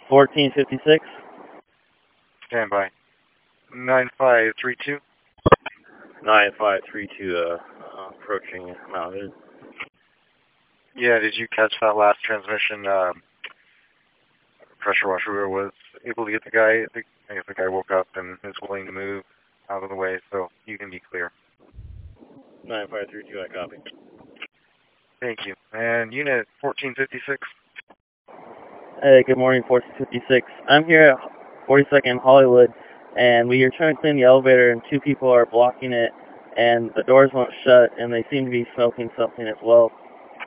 1456. Stand by. 9532. 9532, approaching Mountain. Yeah, did you catch that last transmission? Pressure washer was able to get the guy. I guess the guy woke up and is willing to move out of the way, so you can be clear. 9532, I copy. Thank you. And unit 1456. Hey, good morning, 1456. I'm here at 42nd Hollywood, and we are trying to clean the elevator, and two people are blocking it, and the doors won't shut, and they seem to be smoking something as well.